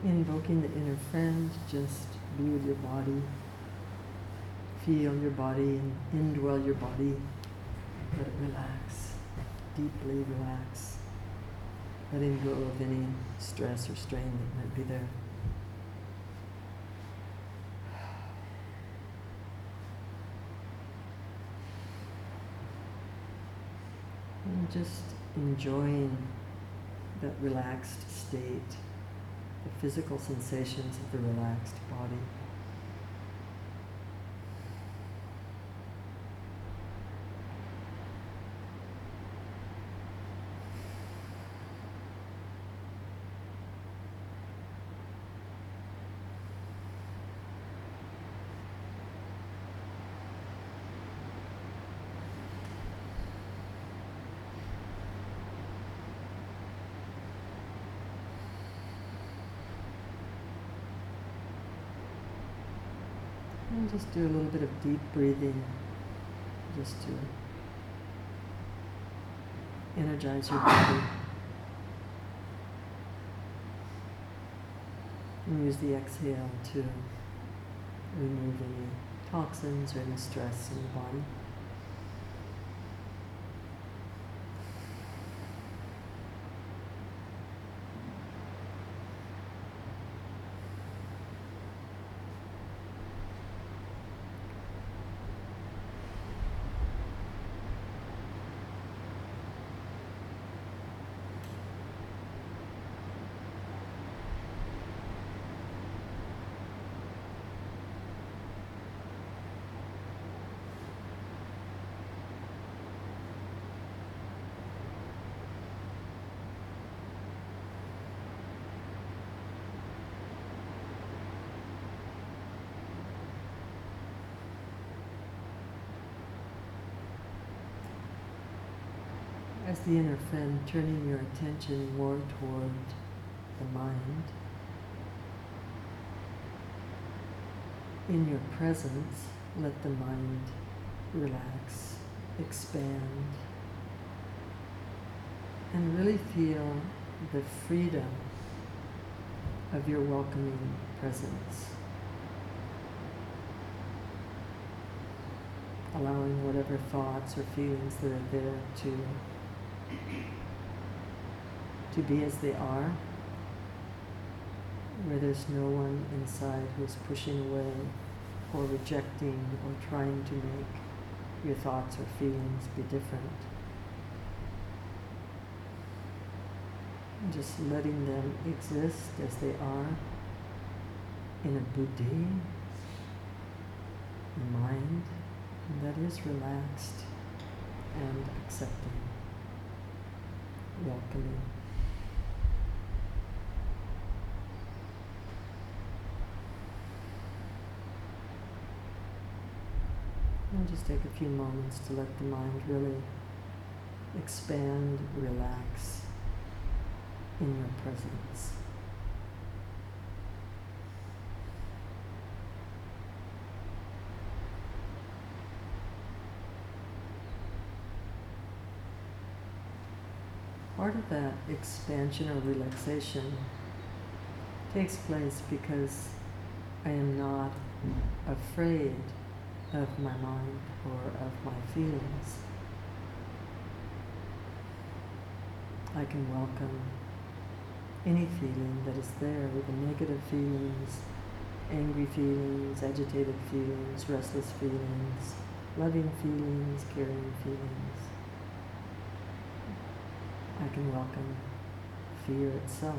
Invoking the inner friend, just be with your body. Feel your body and indwell your body. Let it relax, deeply relax. Letting go of any stress or strain that might be there. And just enjoying that relaxed state, the physical sensations of the relaxed body. And just do a little bit of deep breathing, just to energize your body. And use the exhale to remove any toxins or any stress in the body. As the inner friend, turning your attention more toward the mind. In your presence, let the mind relax, expand, and really feel the freedom of your welcoming presence. Allowing whatever thoughts or feelings that are there to be as they are, where there's no one inside who's pushing away or rejecting or trying to make your thoughts or feelings be different. And just letting them exist as they are in a buddhi, mind that is relaxed and accepting, welcoming. And just take a few moments to let the mind really expand, relax in your presence. Part of that expansion or relaxation takes place because I am not afraid of my mind or of my feelings. I can welcome any feeling that is there, the negative feelings, angry feelings, agitated feelings, restless feelings, loving feelings, caring feelings. I can welcome fear itself.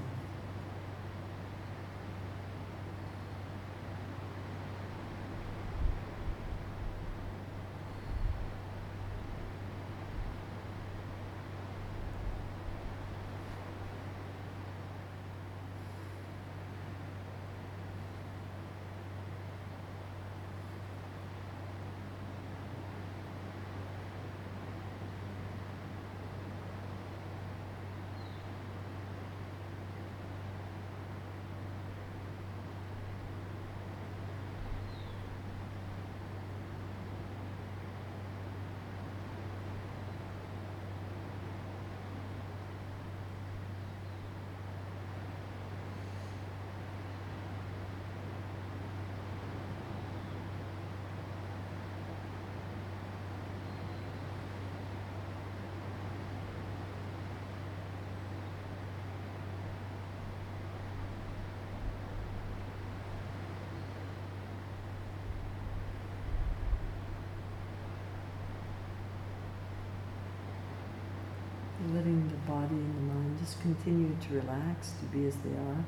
letting the body and the mind just continue to relax, to be as they are.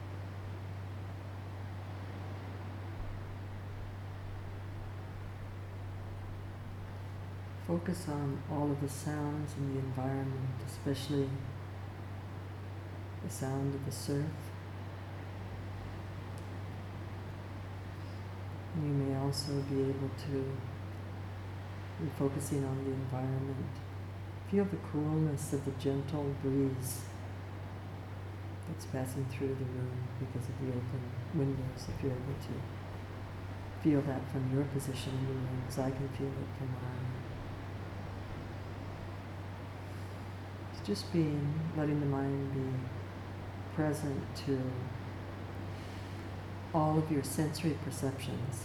Focus on all of the sounds in the environment, especially the sound of the surf. And you may also be able to be focusing on the environment. Feel the coolness of the gentle breeze that's passing through the room because of the open windows, if you're able to feel that from your position in the room, as I can feel it from mine. It's just being, letting the mind be present to all of your sensory perceptions.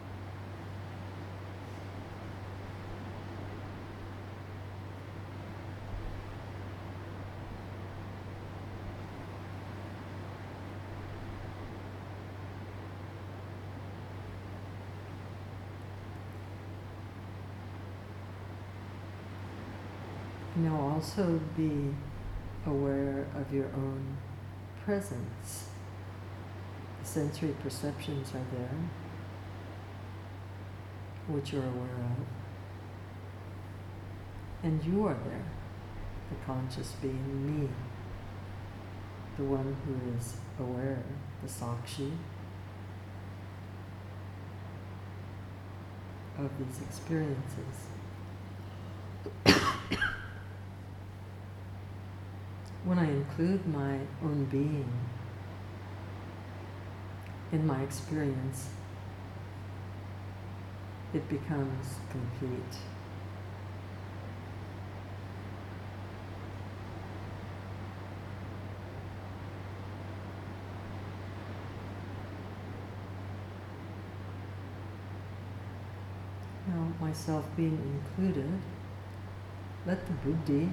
Now also be aware of your own presence. The sensory perceptions are there, which you're aware of. And you are there, the conscious being, me, the one who is aware, the Sakshi of these experiences. When I include my own being in my experience, it becomes complete. Now, myself being included, let the buddhi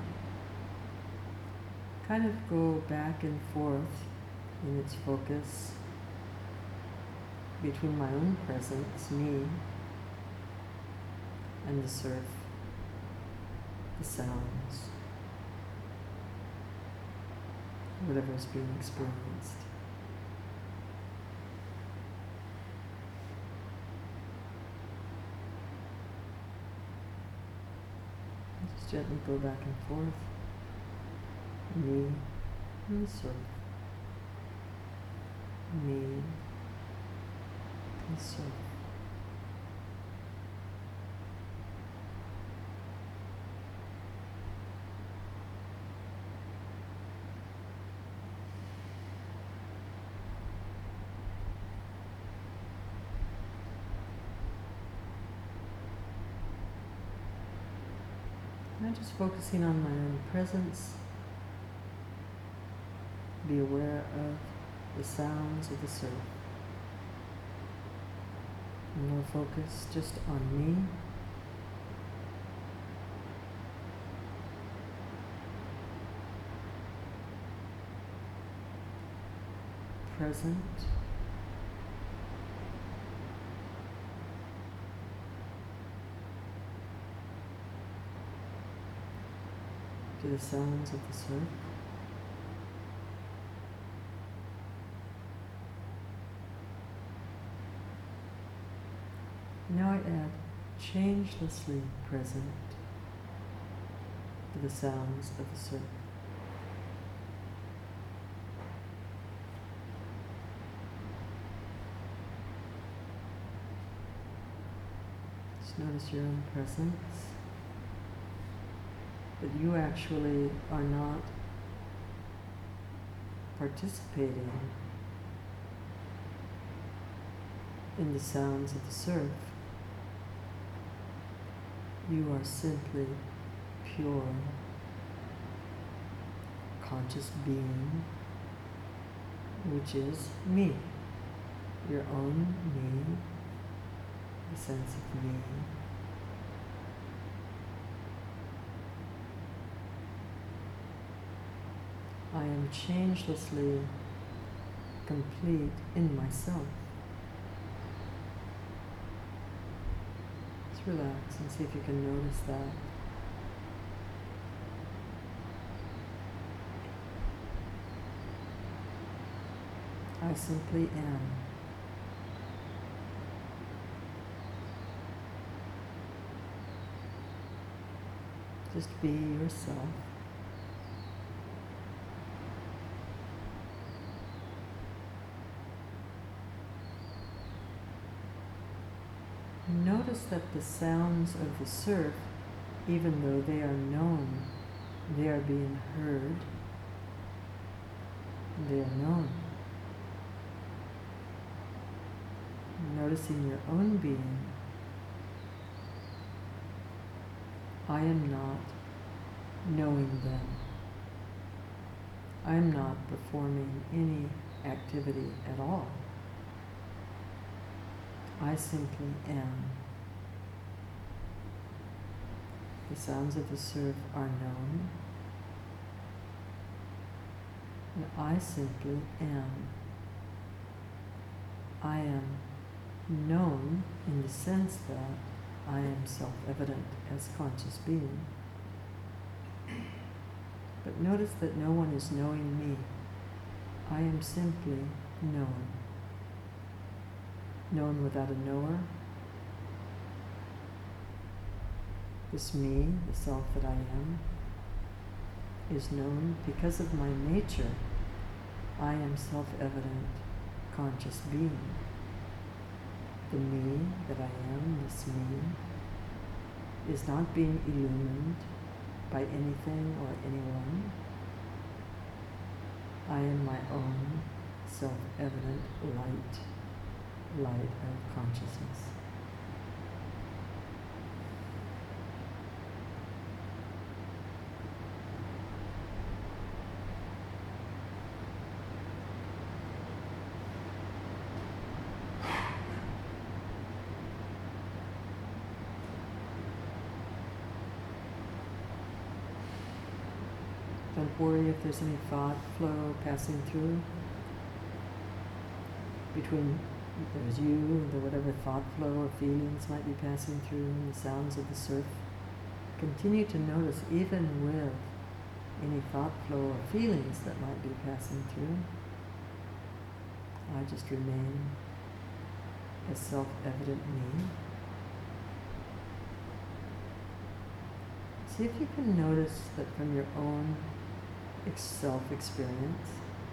kind of go back and forth in its focus between my own presence, me, and the surf, the sounds, whatever is being experienced. Just gently go back and forth. Me and the surf. Me and surf. Now just focusing on my own presence. Be aware of the sounds of the surf. More focus just on me. Present. To the sounds of the surf. Now I add changelessly present to the sounds of the surf. Just notice your own presence, that you actually are not participating in the sounds of the surf. You are simply pure, conscious being, which is me, your own me, the sense of me. I am changelessly complete in myself. Relax and see if you can notice that. I simply am. Just be yourself. Notice that the sounds of the surf, even though they are known, they are being heard. They are known. Noticing your own being. I am not knowing them. I am not performing any activity at all. I simply am. The sounds of the surf are known, and I simply am. I am known in the sense that I am self-evident as conscious being. But notice that no one is knowing me. I am simply known. Known without a knower. This me, the self that I am, is known because of my nature. I am self-evident, conscious being. The me that I am, this me, is not being illumined by anything or anyone. I am my own self-evident light of consciousness. Don't worry if there's any thought flow passing through between there's you and whatever thought flow or feelings might be passing through and the sounds of the surf. Continue to notice even with any thought flow or feelings that might be passing through. I just remain as self-evident me. See if you can notice that from your own self-experience,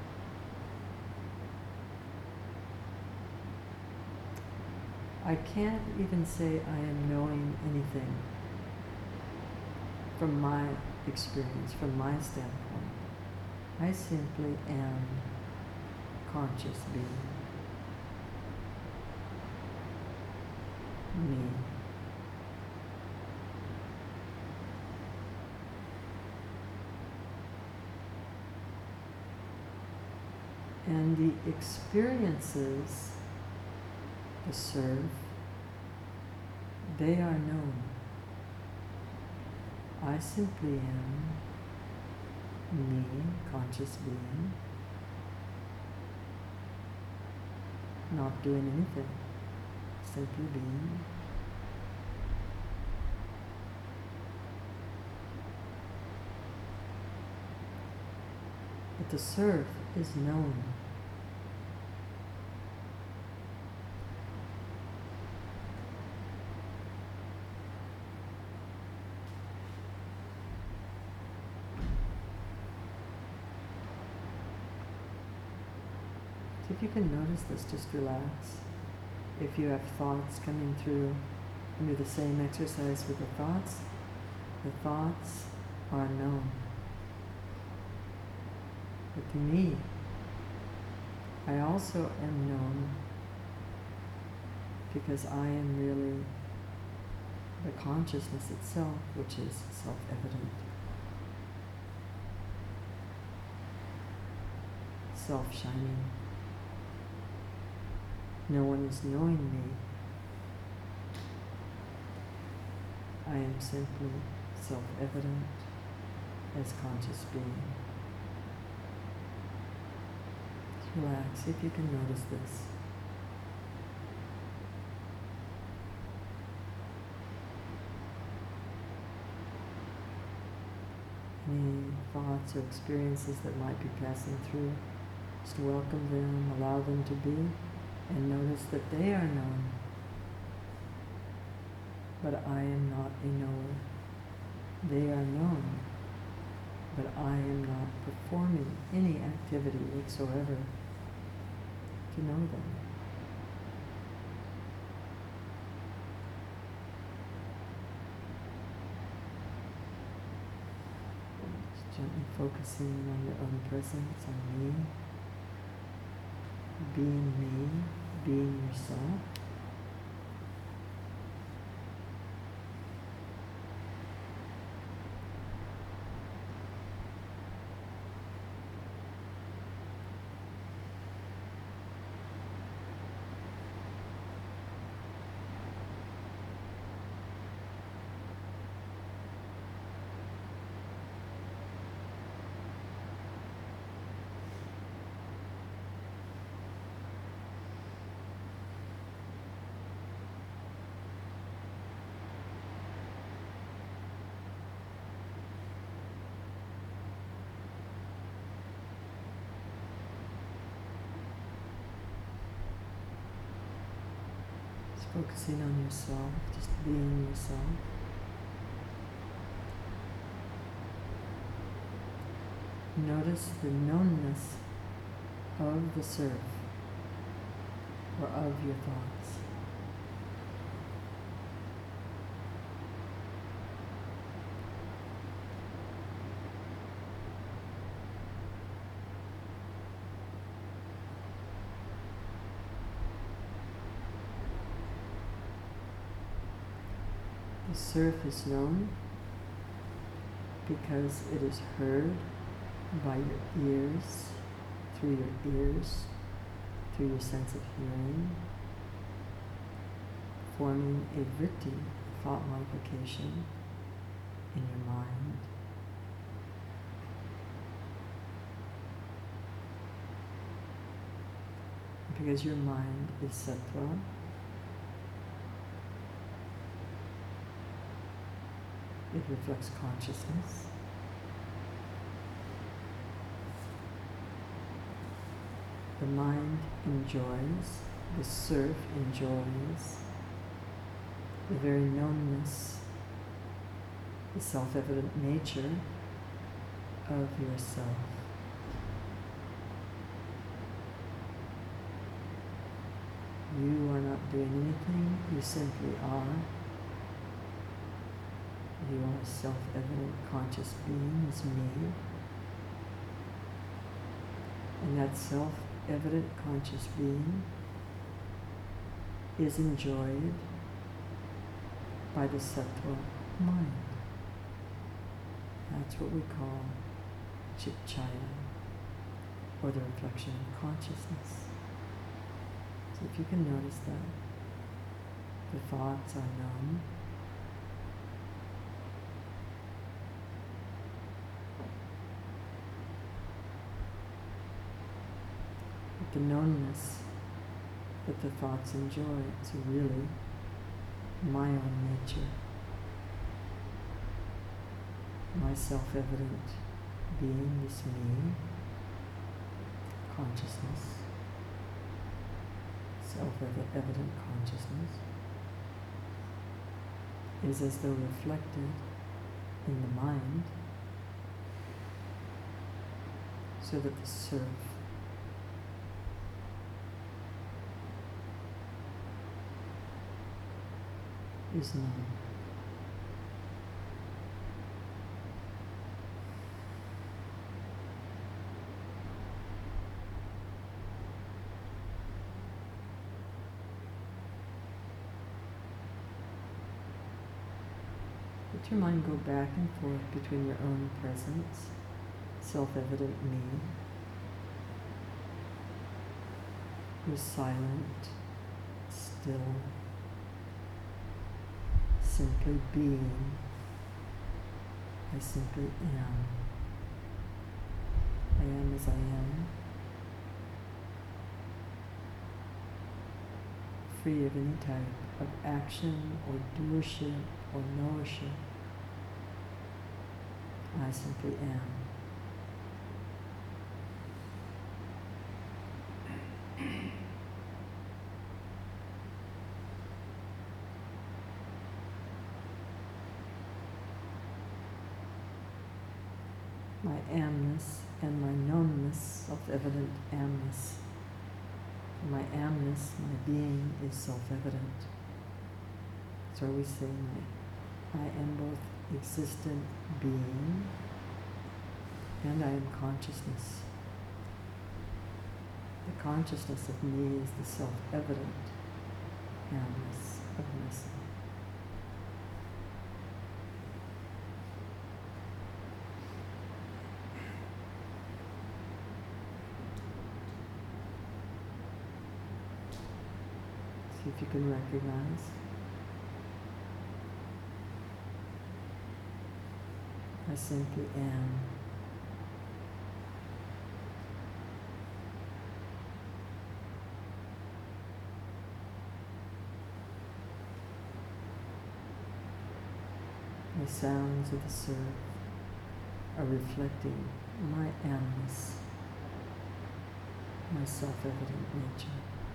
I can't even say I am knowing anything from my experience, from my standpoint. I simply am conscious being. Me. And the experiences, the surf, they are known. I simply am me, conscious being, not doing anything, simply being. But the surf is known. So if you can notice this, just relax. If you have thoughts coming through, do the same exercise with the thoughts. The thoughts are known. But to me, I also am known because I am really the consciousness itself, which is self-evident. Self-shining. No one is knowing me. I am simply self-evident as conscious being. Just relax, see if you can notice this. Any thoughts or experiences that might be passing through, Just welcome them, allow them to be, and notice that they are known. But I am not a knower. They are known, but I am not performing any activity whatsoever to know them. Just gently focusing on your own presence, on me, being yourself. Focusing on yourself, just being yourself. Notice the knownness of the surf or of your thoughts. The surf is known because it is heard by your ears, through your sense of hearing, forming a vritti, thought modification, in your mind. Because your mind is sattva, it reflects consciousness. The mind enjoys, the surf enjoys the very knownness, the self-evident nature of yourself. You are not doing anything, you simply are. You are a self-evident conscious being as me. And that self-evident conscious being is enjoyed by the sattva mind. That's what we call chit-chaya, or the reflection of consciousness. So if you can notice that, the thoughts are known. The knownness that the thoughts enjoy is really my own nature, my self-evident being, this me, consciousness, self-evident consciousness, is as though reflected in the mind, so that the surf is known. Let your mind go back and forth between your own presence, self-evident me, who's silent, still, simply being. I simply am. I am as I am, free of any type of action or doership or knowership. I simply am. amness and my knownness, self-evident amness. My amness, my being, is self-evident. So we say I am both existent being and I am consciousness. The consciousness of me is the self-evident amness of myself. See if you can recognize. I simply am. The sounds of the surf are reflecting my amness, my self-evident nature.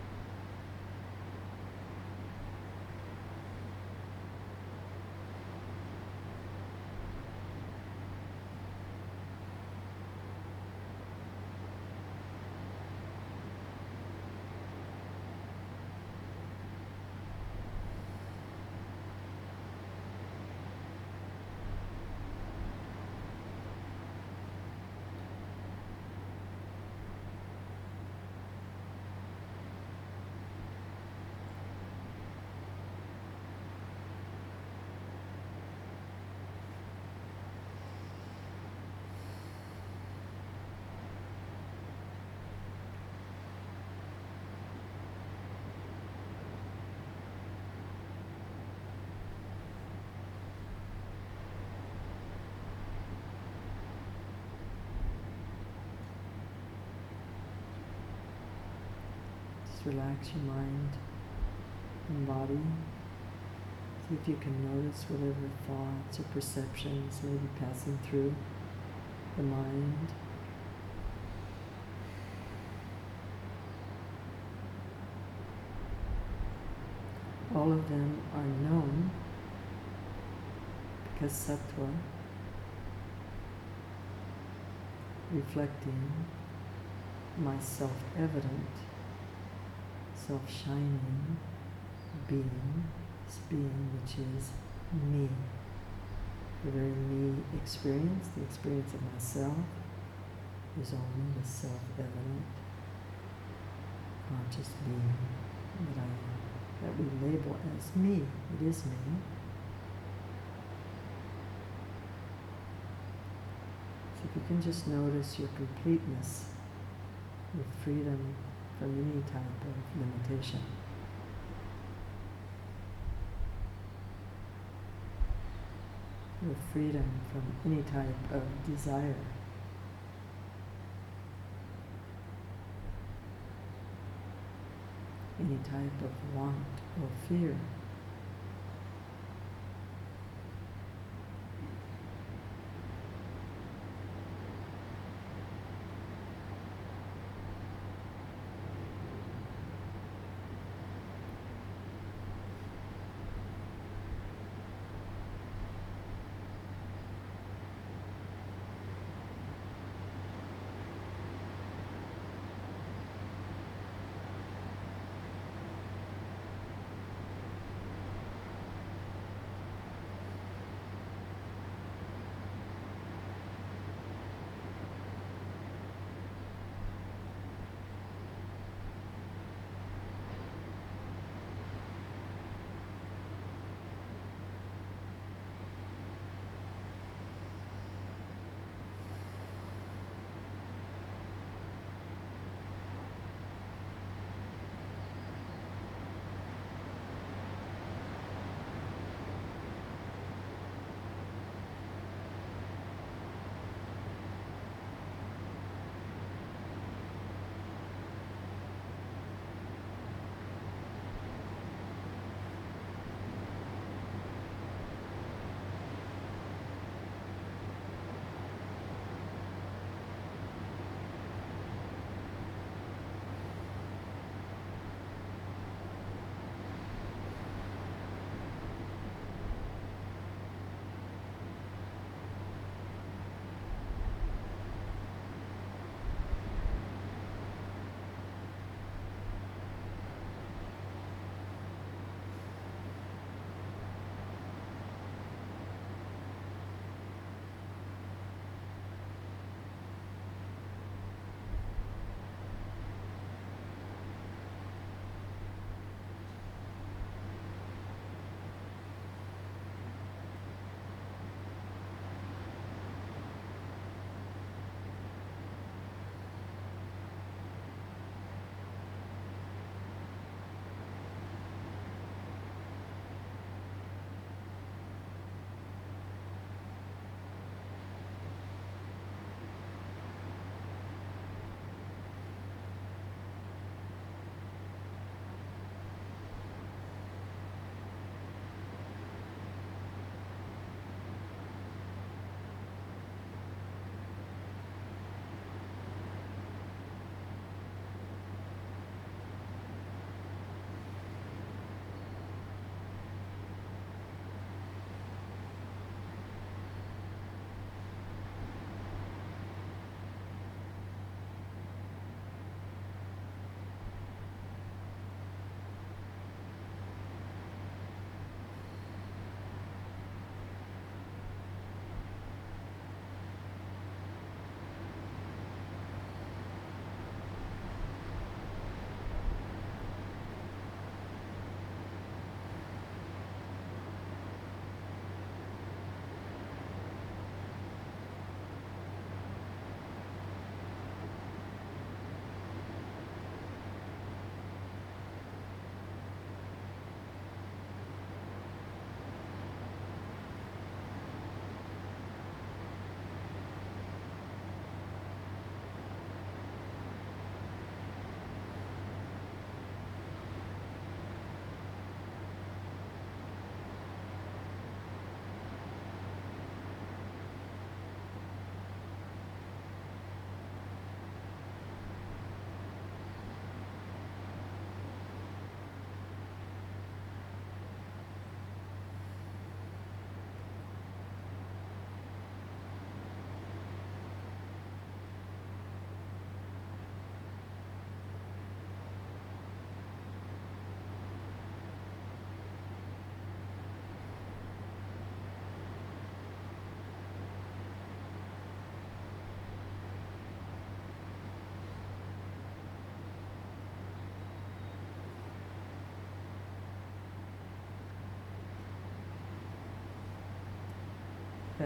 Relax your mind and body. See if you can notice whatever thoughts or perceptions may be passing through the mind. All of them are known because sattva, reflecting my self-evident, self-shining being, this being which is me. The very me experience, the experience of myself, is only the self-evident, conscious being that I am, that we label as me. It is me. So if you can just notice your completeness with freedom from any type of limitation. With freedom from any type of desire. Any type of want or fear.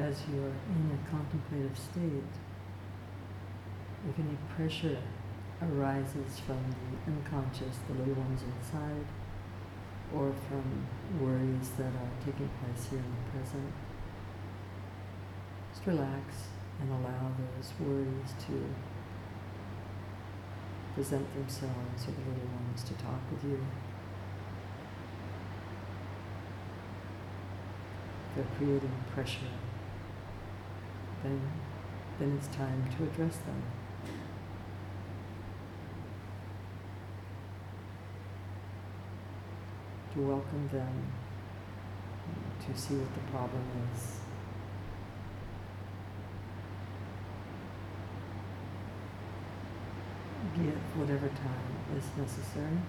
as you're in a contemplative state, if any pressure arises from the unconscious, the little ones inside, or from worries that are taking place here in the present, just relax and allow those worries to present themselves, or the little ones to talk with you. They're creating pressure. Then it's time to address them. To welcome them, to see what the problem is. Give whatever time is necessary.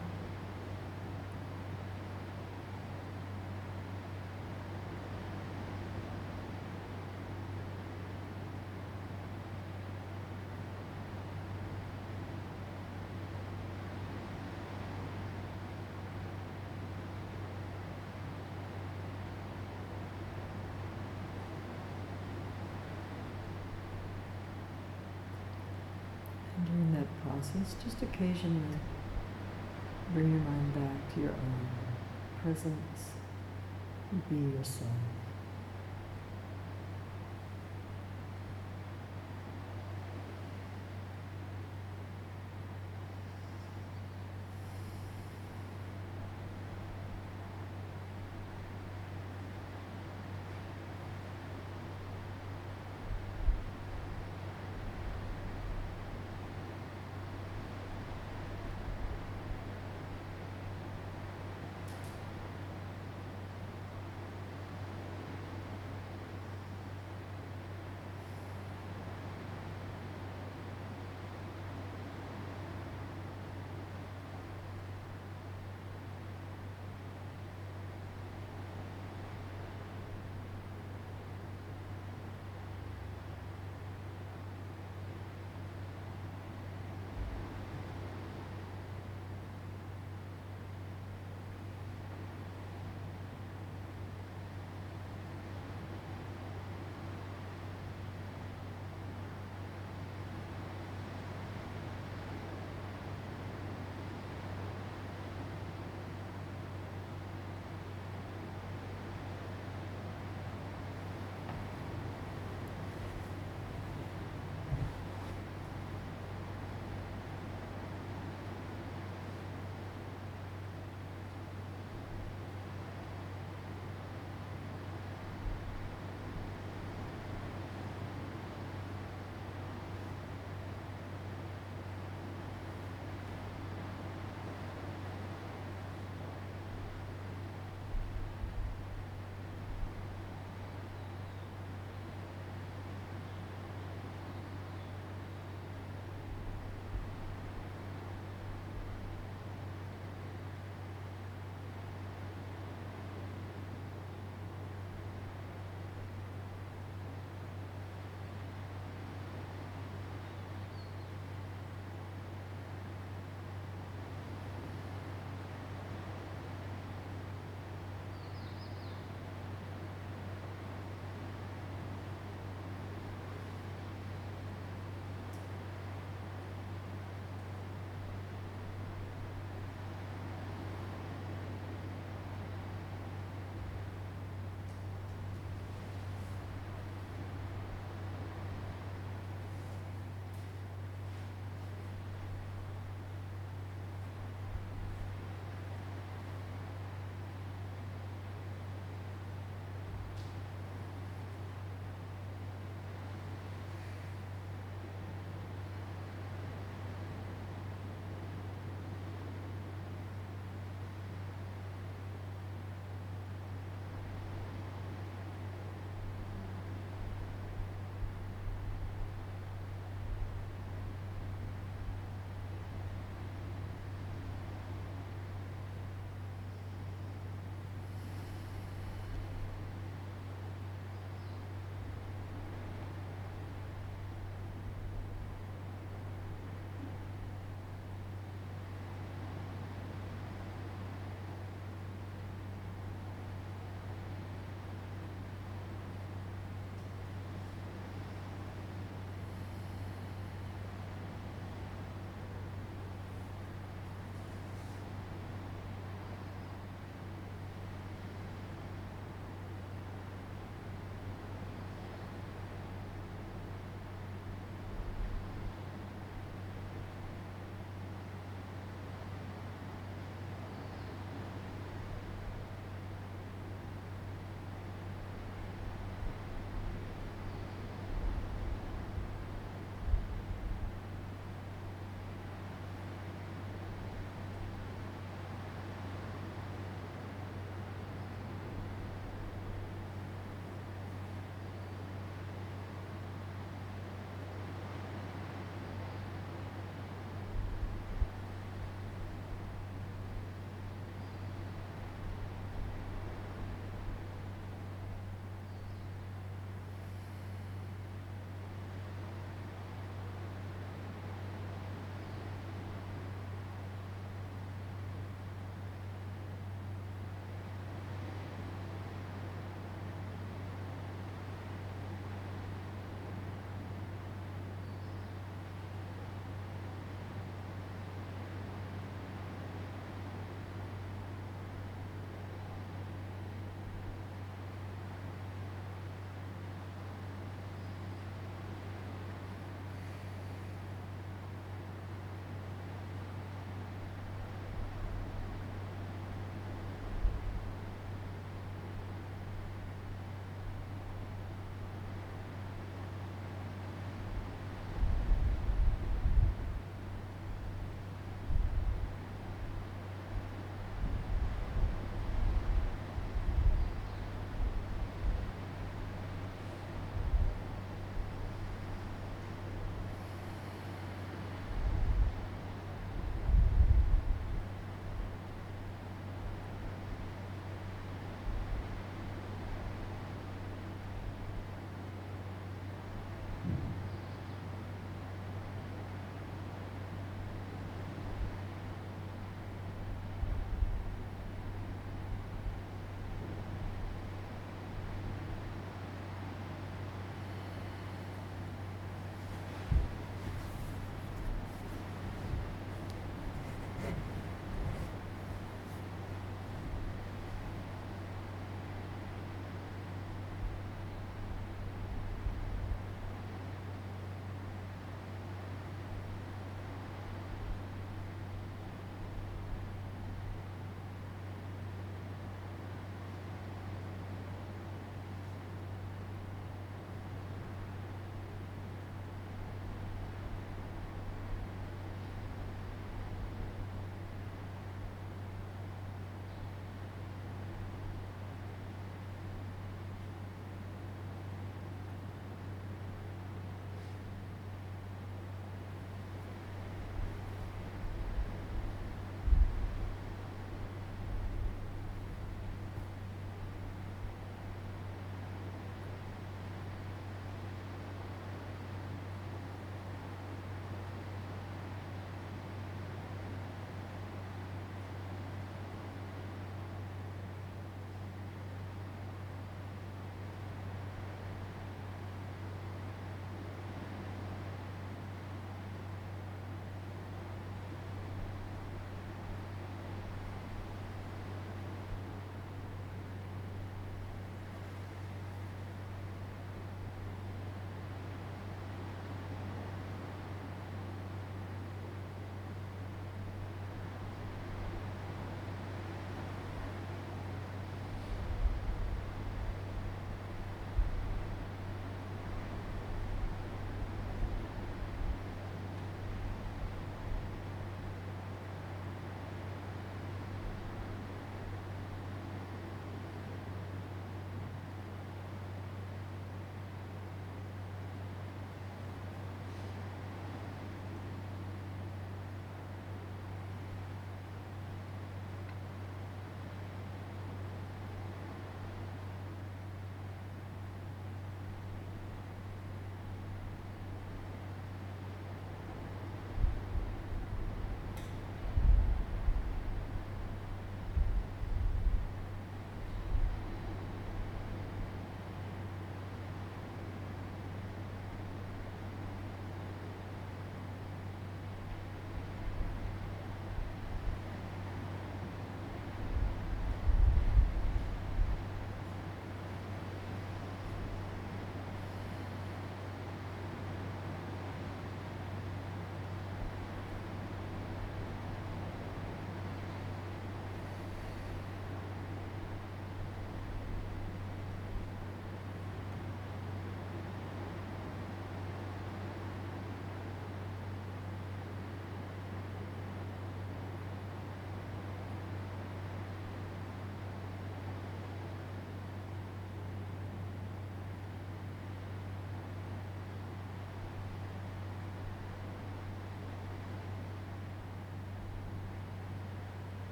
During that process, just occasionally bring your mind back to your own presence. Be yourself.